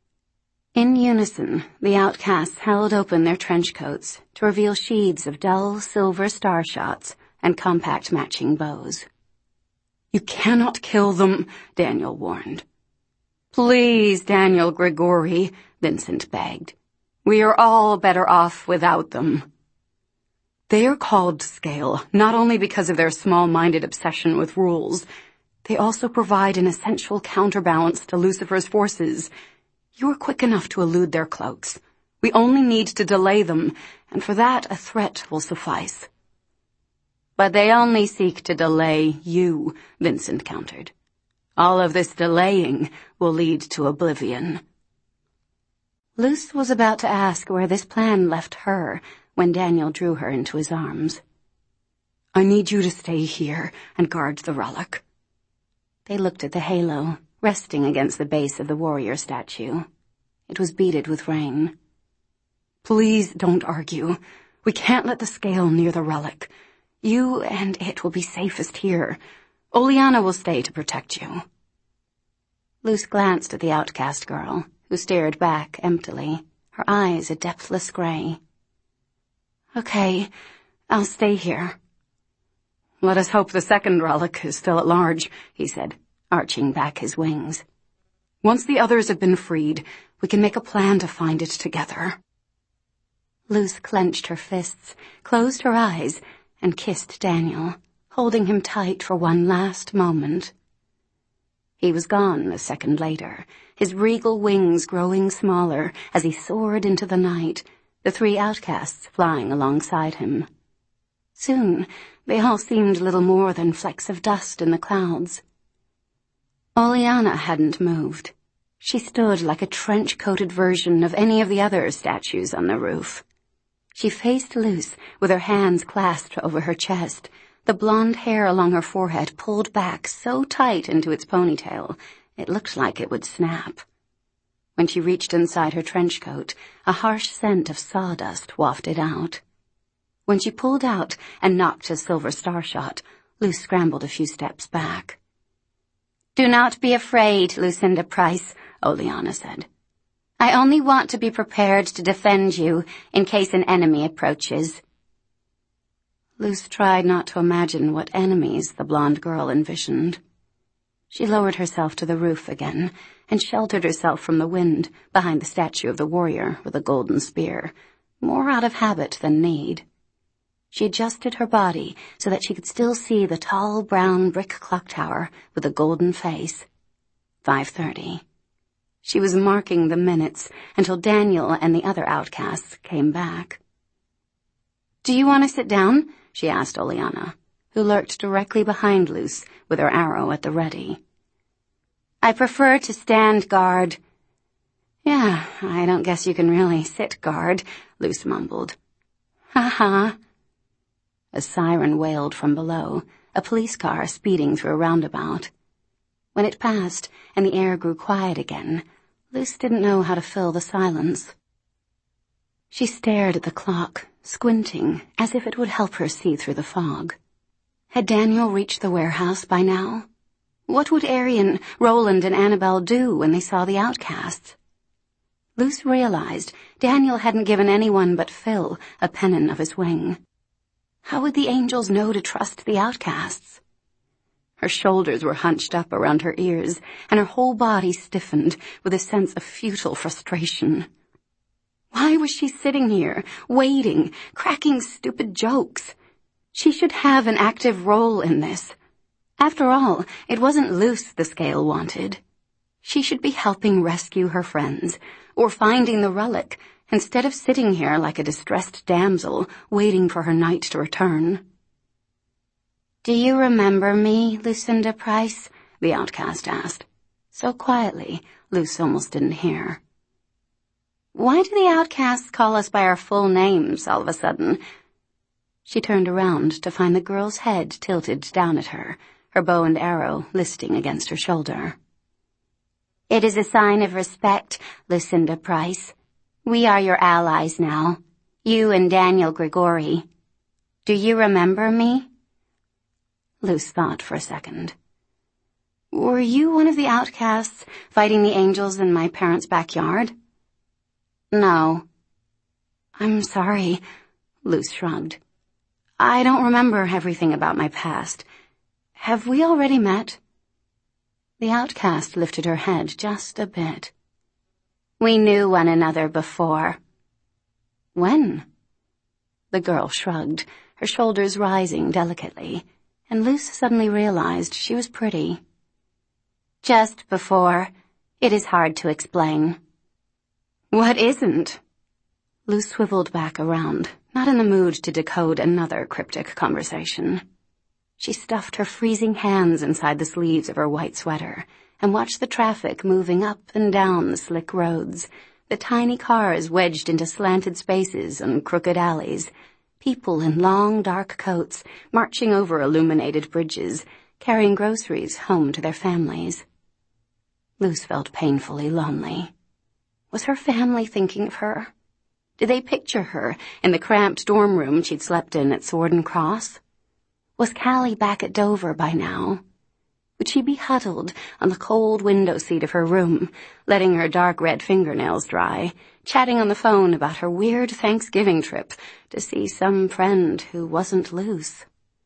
In unison, the outcasts held open their trench coats to reveal sheaths of dull silver star shots and compact matching bows. "You cannot kill them," Daniel warned. "Please, Daniel Grigori," Vincent begged. "We are all better off without them." They are called Scale, not only because of their small-minded obsession with rules. They also provide an essential counterbalance to Lucifer's forces. You are quick enough to elude their cloaks. We only need to delay them, and for that a threat will suffice. "But they only seek to delay you," Vincent countered. "All of this delaying will lead to oblivion." Luce was about to ask where this plan left her when Daniel drew her into his arms. "I need you to stay here and guard the relic." They looked at the halo, resting against the base of the warrior statue. It was beaded with rain. "Please don't argue. We can't let the scale near the relic. You and it will be safest here. Oleana will stay to protect you." Luce glanced at the outcast girl, who stared back emptily, her eyes a depthless gray. "Okay, I'll stay here." "Let us hope the second relic is still at large," he said, arching back his wings. "Once the others have been freed, we can make a plan to find it together." Luce clenched her fists, closed her eyes, and kissed Daniel, holding him tight for one last moment. He was gone a second later, his regal wings growing smaller as he soared into the night, the three outcasts flying alongside him. Soon, they all seemed little more than flecks of dust in the clouds. Oleana hadn't moved. She stood like a trench-coated version of any of the other statues on the roof. She faced Luce with her hands clasped over her chest, the blonde hair along her forehead pulled back so tight into its ponytail it looked like it would snap. When she reached inside her trench coat, a harsh scent of sawdust wafted out. When she pulled out and knocked a silver star shot, Luce scrambled a few steps back. "Do not be afraid, Lucinda Price," Oleana said. I only want to be prepared to defend you in case an enemy approaches." Luce tried not to imagine what enemies the blonde girl envisioned. She lowered herself to the roof again and sheltered herself from the wind behind the statue of the warrior with a golden spear, more out of habit than need. She adjusted her body so that she could still see the tall brown brick clock tower with a golden face. Five thirty. She was marking the minutes until Daniel and the other outcasts came back. "Do you want to sit down?" she asked Oleana, who lurked directly behind Luce with her arrow at the ready. "I prefer to stand guard." "Yeah, I don't guess you can really sit guard," Luce mumbled. "Ha-ha." A siren wailed from below, a police car speeding through a roundabout. When it passed and the air grew quiet again, Luce didn't know how to fill the silence. She stared at the clock, squinting as if it would help her see through the fog. Had Daniel reached the warehouse by now? What would Arian, Roland, and Annabelle do when they saw the outcasts? Luce realized Daniel hadn't given anyone but Phil a pennon of his wing. How would the angels know to trust the outcasts? Her shoulders were hunched up around her ears, and her whole body stiffened with a sense of futile frustration. Why was she sitting here, waiting, cracking stupid jokes? She should have an active role in this. After all, it wasn't Luce the Scale wanted. She should be helping rescue her friends, or finding the relic, instead of sitting here like a distressed damsel, waiting for her knight to return. "Do you remember me, Lucinda Price?" the outcast asked, so quietly Luce almost didn't hear. "Why do the outcasts call us by our full names all of a sudden?" She turned around to find the girl's head tilted down at her, her bow and arrow listing against her shoulder. "It is a sign of respect, Lucinda Price. We are your allies now, you and Daniel Grigori. Do you remember me?" Luce thought for a second. "Were you one of the outcasts fighting the angels in my parents' backyard?" "No." "I'm sorry," Luce shrugged. "I don't remember everything about my past. Have we already met?" The outcast lifted her head just a bit. "We knew one another before." "When?" The girl shrugged, her shoulders rising delicately, and Luce suddenly realized she was pretty. "Just before. It is hard to explain." "What isn't?" Luce swiveled back around, not in the mood to decode another cryptic conversation. She stuffed her freezing hands inside the sleeves of her white sweater and watched the traffic moving up and down the slick roads, the tiny cars wedged into slanted spaces and crooked alleys, people in long dark coats marching over illuminated bridges, carrying groceries home to their families. Luce felt painfully lonely. Was her family thinking of her? Did they picture her in the cramped dorm room she'd slept in at Sword and Cross? Was Callie back at Dover by now? Would she be huddled on the cold window seat of her room, letting her dark red fingernails dry, chatting on the phone about her weird Thanksgiving trip to see some friend who wasn't Luce?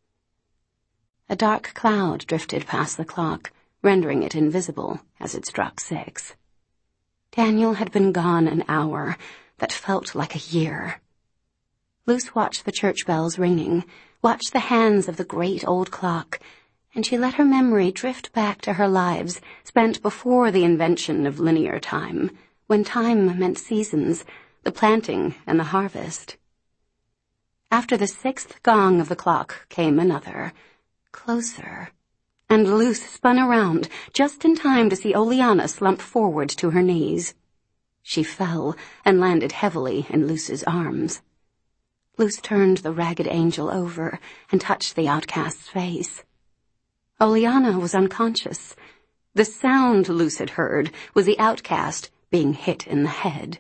A dark cloud drifted past the clock, rendering it invisible as it struck six. Daniel had been gone an hour that felt like a year. Luce watched the church bells ringing, watched the hands of the great old clock, and she let her memory drift back to her lives spent before the invention of linear time, when time meant seasons, the planting and the harvest. After the sixth gong of the clock came another, closer, and Luce spun around just in time to see Oleana slump forward to her knees. She fell and landed heavily in Luce's arms. Luce turned the ragged angel over and touched the outcast's face. Oleana was unconscious. The sound Luce had heard was the outcast being hit in the head.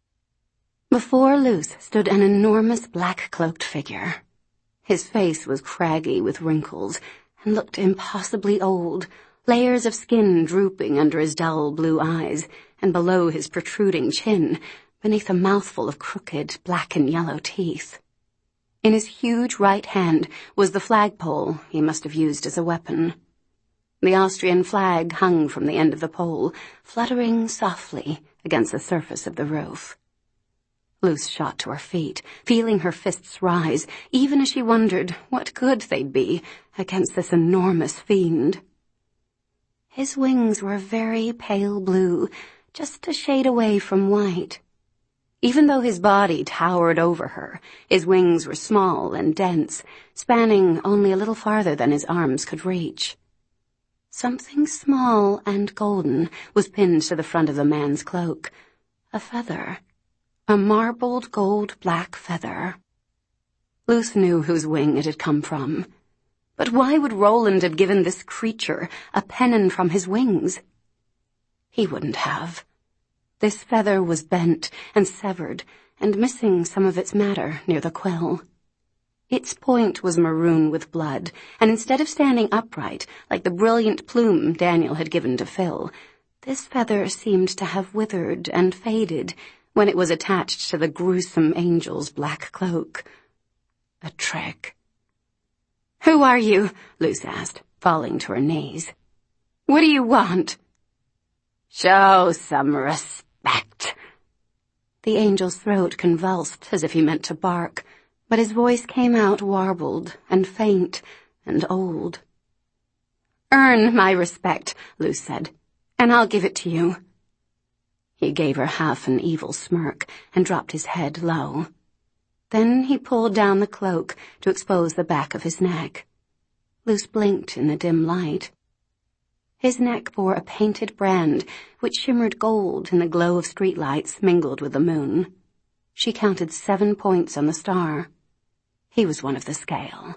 Before Luce stood an enormous black-cloaked figure. His face was craggy with wrinkles and looked impossibly old, layers of skin drooping under his dull blue eyes and below his protruding chin, beneath a mouthful of crooked black and yellow teeth. In his huge right hand was the flagpole he must have used as a weapon. The Austrian flag hung from the end of the pole, fluttering softly against the surface of the roof. Luce shot to her feet, feeling her fists rise, even as she wondered what good they'd be against this enormous fiend. His wings were very pale blue, just a shade away from white. Even though his body towered over her, his wings were small and dense, spanning only a little farther than his arms could reach. Something small and golden was pinned to the front of the man's cloak. A feather. A marbled gold-black feather. Luce knew whose wing it had come from. But why would Roland have given this creature a pennon from his wings? He wouldn't have. This feather was bent and severed and missing some of its matter near the quill. Its point was maroon with blood, and instead of standing upright like the brilliant plume Daniel had given to Phil, this feather seemed to have withered and faded when it was attached to the gruesome angel's black cloak. A trick. "Who are you?" Luce asked, falling to her knees. "What do you want?" "Show some respect." The angel's throat convulsed as if he meant to bark, but his voice came out warbled and faint and old. "Earn my respect," Luce said, "and I'll give it to you." He gave her half an evil smirk and dropped his head low. Then he pulled down the cloak to expose the back of his neck. Luce blinked in the dim light. His neck bore a painted brand which shimmered gold in the glow of streetlights mingled with the moon. She counted seven points on the star. He was one of the scale.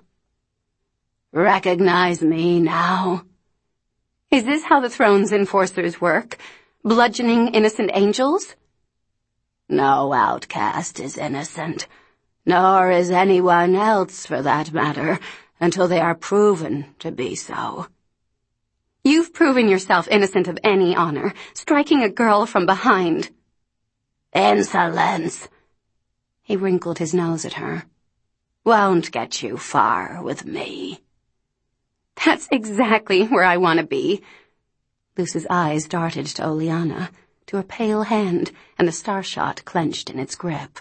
"Recognize me now?" "Is this how the throne's enforcers work? Bludgeoning innocent angels?" "No outcast is innocent, nor is anyone else for that matter, until they are proven to be so." "You've proven yourself innocent of any honor, striking a girl from behind." "Insolence!" He wrinkled his nose at her. "Won't get you far with me." "That's exactly where I want to be." Luce's eyes darted to Oleana, to her pale hand and the star-shot clenched in its grip.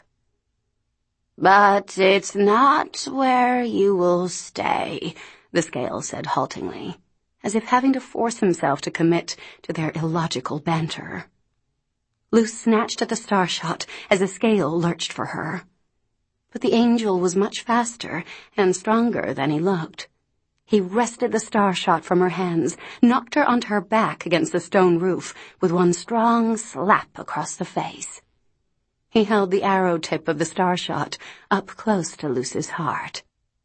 "But it's not where you will stay," the scale said haltingly, as if having to force himself to commit to their illogical banter. Luce snatched at the star-shot as the scale lurched for her. But the angel was much faster and stronger than he looked. He wrested the star-shot from her hands, knocked her onto her back against the stone roof with one strong slap across the face. He held the arrow tip of the star-shot up close to Luce's heart.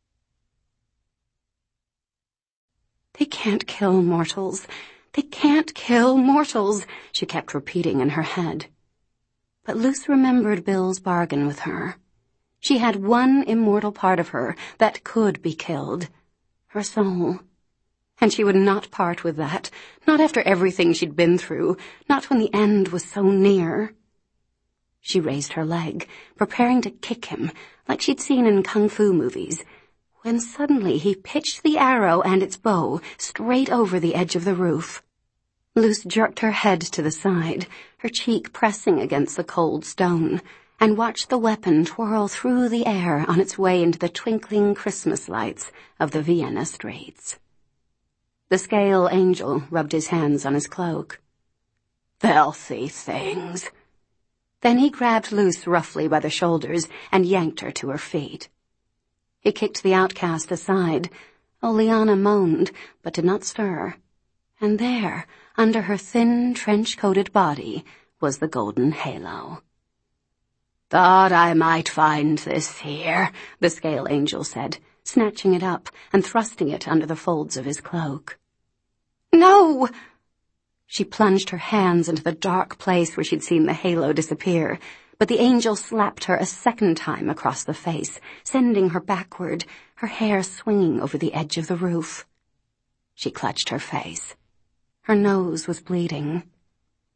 "They can't kill mortals. They can't kill mortals," she kept repeating in her head. But Luce remembered Bill's bargain with her. She had one immortal part of her that could be killed. Her soul. And she would not part with that, not after everything she'd been through, not when the end was so near. She raised her leg, preparing to kick him, like she'd seen in kung fu movies, when suddenly he pitched the arrow and its bow straight over the edge of the roof. Luce jerked her head to the side, her cheek pressing against the cold stone, and watched the weapon twirl through the air on its way into the twinkling Christmas lights of the Vienna streets. The scale angel rubbed his hands on his cloak. "Filthy things." Then he grabbed Luce roughly by the shoulders and yanked her to her feet. He kicked the outcast aside. Oleana moaned, but did not stir. And there, under her thin, trench-coated body, was the golden halo. "Thought I might find this here," the scale angel said, snatching it up and thrusting it under the folds of his cloak. "No!" She plunged her hands into the dark place where she'd seen the halo disappear, but the angel slapped her a second time across the face, sending her backward, her hair swinging over the edge of the roof. She clutched her face. Her nose was bleeding.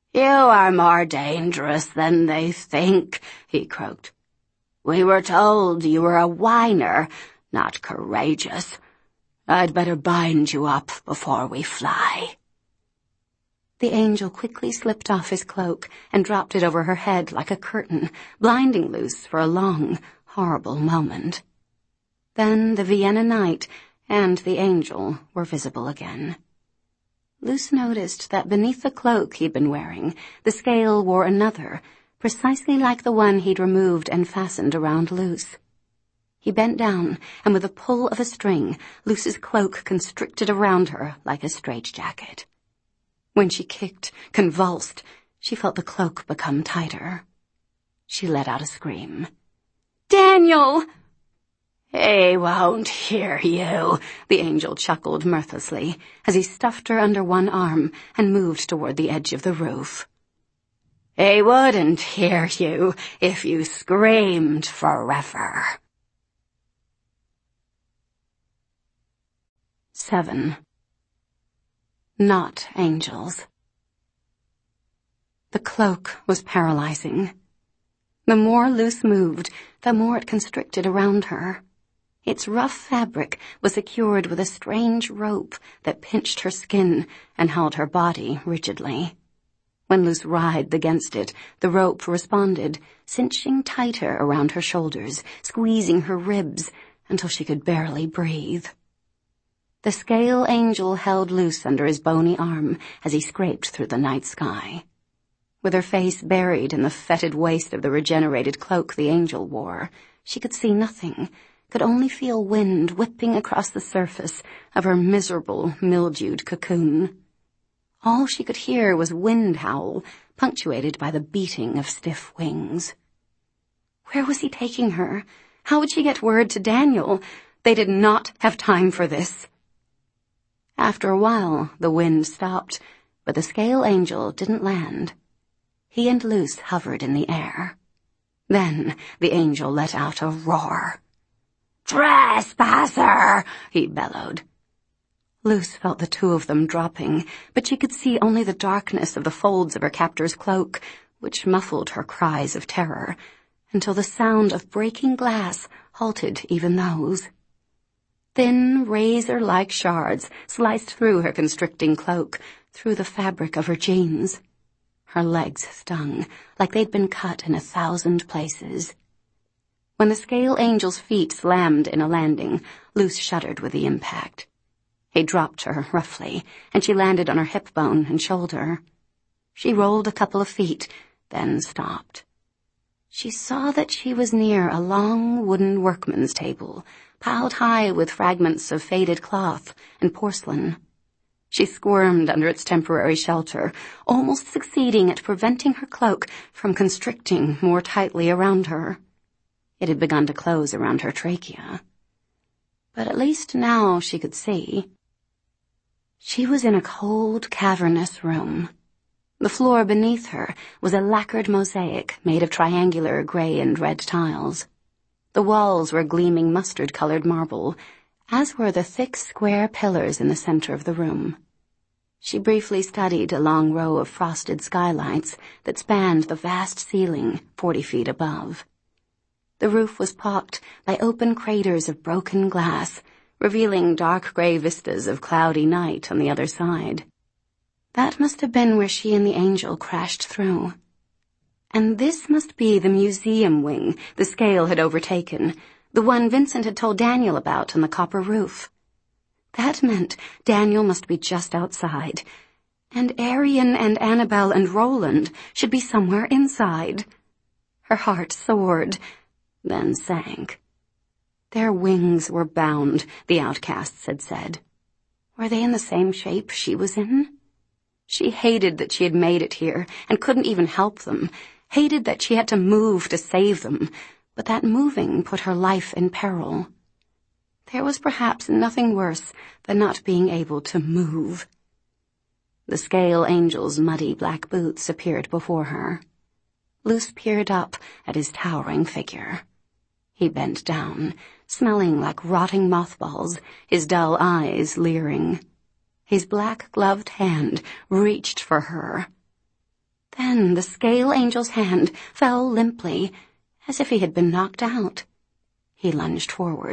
"You are more dangerous than they think," he croaked. "We were told you were a whiner, not courageous. I'd better bind you up before we fly." The angel quickly slipped off his cloak and dropped it over her head like a curtain, blinding Luce for a long, horrible moment. Then the Vienna night and the angel were visible again. Luce noticed that beneath the cloak he'd been wearing, the scale wore another, precisely like the one he'd removed and fastened around Luce. He bent down, and with a pull of a string, Luce's cloak constricted around her like a straitjacket. When she kicked, convulsed, she felt the cloak become tighter. She let out a scream. "Daniel!" "He won't hear you," the angel chuckled mirthlessly as he stuffed her under one arm and moved toward the edge of the roof. "He wouldn't hear you if you screamed forever." Seven. Not angels. The cloak was paralyzing. The more Luce moved, the more it constricted around her. Its rough fabric was secured with a strange rope that pinched her skin and held her body rigidly. When Luce writhed against it, the rope responded, cinching tighter around her shoulders, squeezing her ribs until she could barely breathe. The scale angel held Luce under his bony arm as he scraped through the night sky. With her face buried in the fetid waist of the regenerated cloak the angel wore, she could see nothing, could only feel wind whipping across the surface of her miserable, mildewed cocoon. All she could hear was wind howl, punctuated by the beating of stiff wings. Where was he taking her? How would she get word to Daniel? They did not have time for this. After a while, the wind stopped, but the scale angel didn't land. He and Luce hovered in the air. Then the angel let out a roar. "Trespasser!" he bellowed. Luce felt the two of them dropping, but she could see only the darkness of the folds of her captor's cloak, which muffled her cries of terror, until the sound of breaking glass halted even those. Thin, razor-like shards sliced through her constricting cloak, through the fabric of her jeans. Her legs stung, like they'd been cut in a thousand places. When the scale angel's feet slammed in a landing, Luce shuddered with the impact. He dropped her roughly, and she landed on her hip bone and shoulder. She rolled a couple of feet, then stopped. She saw that she was near a long wooden workman's table, piled high with fragments of faded cloth and porcelain. She squirmed under its temporary shelter, almost succeeding at preventing her cloak from constricting more tightly around her. It had begun to close around her trachea. But at least now she could see. She was in a cold, cavernous room. The floor beneath her was a lacquered mosaic made of triangular gray and red tiles. The walls were gleaming mustard-colored marble, as were the thick square pillars in the center of the room. She briefly studied a long row of frosted skylights that spanned the vast ceiling forty feet above. The roof was pocked by open craters of broken glass, revealing dark gray vistas of cloudy night on the other side. That must have been where she and the angel crashed through. And this must be the museum wing the scale had overtaken, the one Vincent had told Daniel about on the copper roof. That meant Daniel must be just outside, and Arian and Annabelle and Roland should be somewhere inside. Her heart soared, then sank. Their wings were bound, the outcasts had said. Were they in the same shape she was in? She hated that she had made it here and couldn't even help them, hated that she had to move to save them, but that moving put her life in peril. There was perhaps nothing worse than not being able to move. The scale angel's muddy black boots appeared before her. Luce peered up at his towering figure. He bent down, smelling like rotting mothballs, his dull eyes leering. His black-gloved hand reached for her. Then the Scale Angel's hand fell limply, as if he had been knocked out. He lunged forward.